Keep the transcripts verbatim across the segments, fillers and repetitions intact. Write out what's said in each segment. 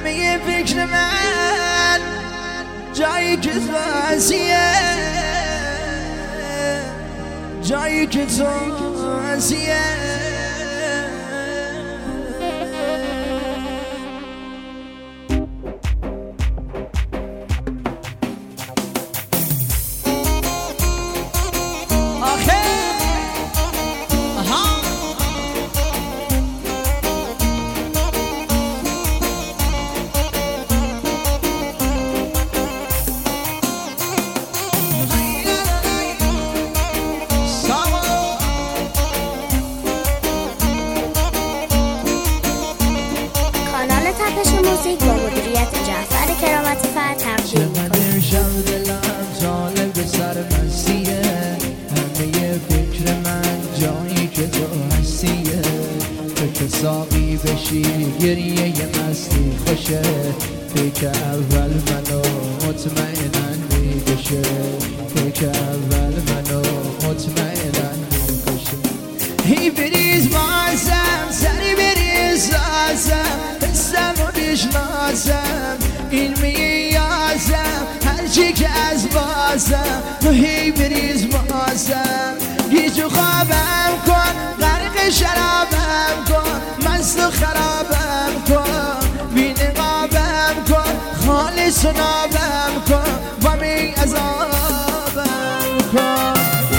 همه فکر من جایی که تو هستیه، جایی که تو هستیه. موزیک با مدیریت جعفر کرامتی فرد تقدیم چقدر شب دلم طالب به سر مسیه، همه فکر من جایی که تو هستیه. تو که ساقی بشی گریه ی مستی خوشه، پیک اول منو مطمئناً میکشه، پیک اول منو مطمئناً میکشه. هی بریز بازم سری بریز آزم، حسم و بشناسم این میازم، هرچی که از بازم تو هی بریز بازم. گیج و خوابم کن، غرق شرابم کن، مست و خرابم کن، بی نقابم کن، خالص و نابم کن، و می عذابم کن.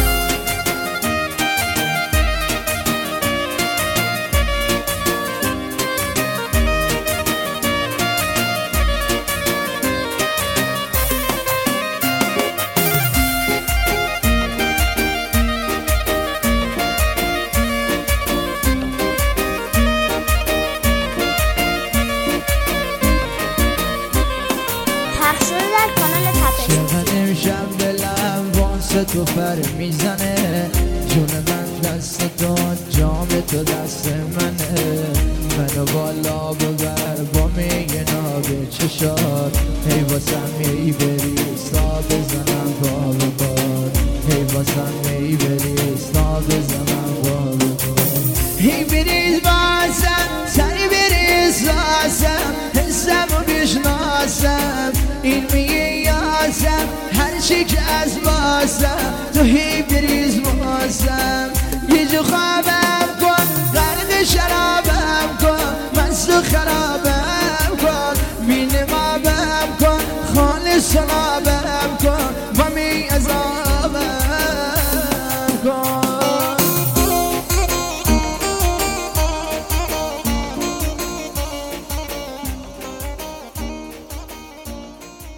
شب دلم واسه تو پر میزنه، جون من دست تو، جام تو دست منه. منو بالا ببر با میگه ناب چشات، هی واسم می بری ستا بزنم بار بار، هی واسم می بری ستا بزنم بار بار. هی بریز بازم سری بریز بازم، حسم و بشناسم این میازم، هرچی که از بازم تو هی بریز بازم. گیج و خوابم کن، غرق شرابم کن، مست و خرابم کن، بی نقابم کن، خالص و